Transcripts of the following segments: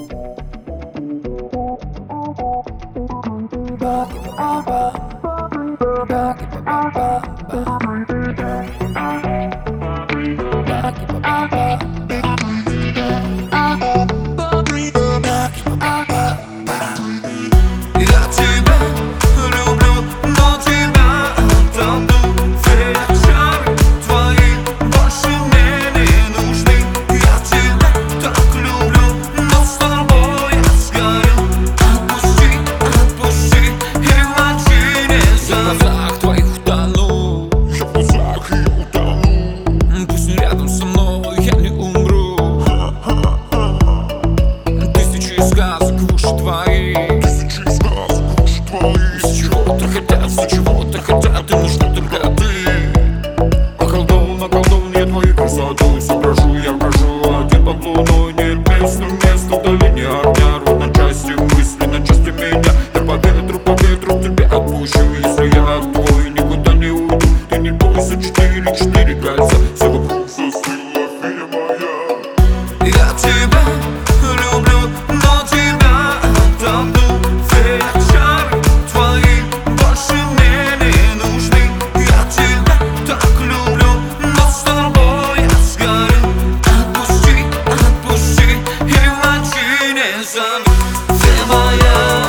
Чего-то хотят, и нужна только ты. Околдован я твоей красотой. Соображу, я вхожу один под луной. Нет места вдали, не огня. Рвут на части мысли, на части меня. Я по ветру тебе отпущу. Если я твой, никуда не уйду. Ты не бойся, 4 кольца. Все вокруг застыло, фея моя. Я тебя люблю, но тебя отдам. Фея, чары твои больше мне не нужны. Я тебя так люблю, но с тобой я сгорю. Отпусти, и в ночи не зови. Фея моя,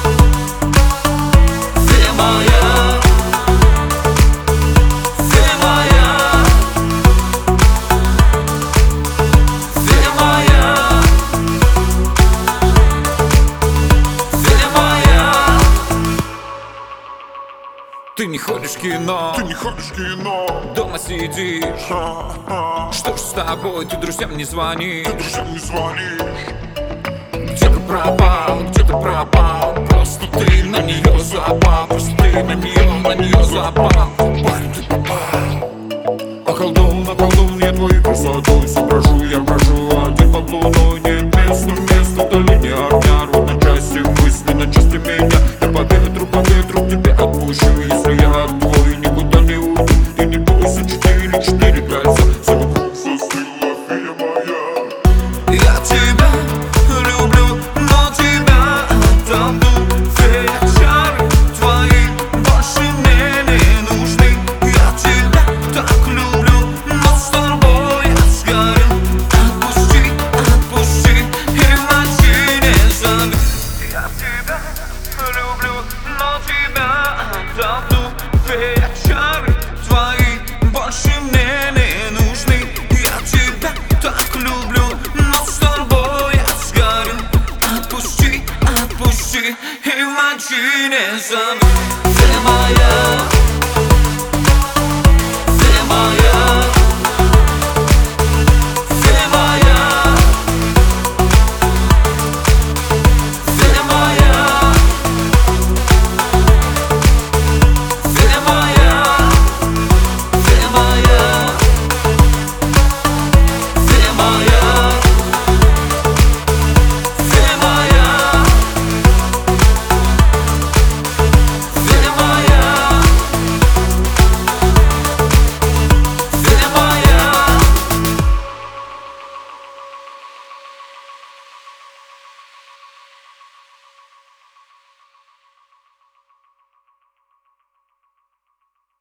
фея моя, фея моя, фея моя, фея моя. Ты не ходишь в кино, дома сидишь. Что ж с тобой, ты друзьям не звонишь. Где ты пропал, просто ты на нее запал. Просто ты на нее запал. Парень, ты попал. Околдован я твоей красотой. Соображу, я вхожу один под луной. Нет места вдали, не огня. Рвут на части мысли, на части меня. Я по ветру тебе отпущу. Если я твой, никуда не уйду. Ты не бойся, 4 кольца. Все вокруг застыло, фея моя. Я тебя люблю, но тебя отдам. Фея, чары твои больше мне не нужны. Я тебя так люблю, но с тобой я сгорю. Отпусти, и в ночи не зови. Я тебя люблю, но тебя отдам. Фея, чары твои больше мне не нужны. Я тебя так люблю, но с тобой я сгорю. Отпусти, и в ночи не зови. Фея моя.